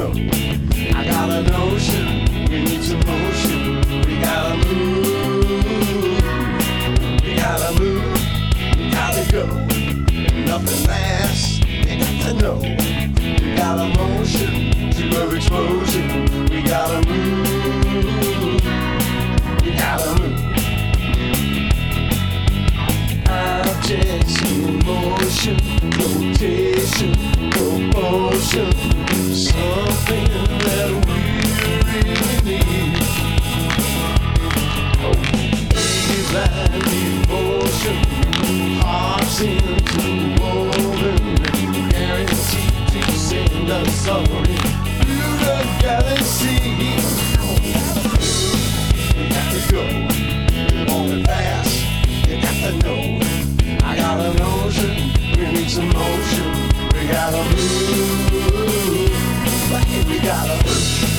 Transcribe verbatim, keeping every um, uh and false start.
go. I got a notion, we need some motion. We gotta move, we gotta move, we gotta go. Nothing lasts, you got to know. We got a motion, to of explosion. We gotta move, we gotta move. Objects in motion, rotation, proportion, something that we really need. Oh, divine devotion, hearts interwoven, guaranteed to send us soaring through the galaxy. We got to go, on and fast. You got to know, I got a notion, we need some motion. We gotta move, but we gotta move.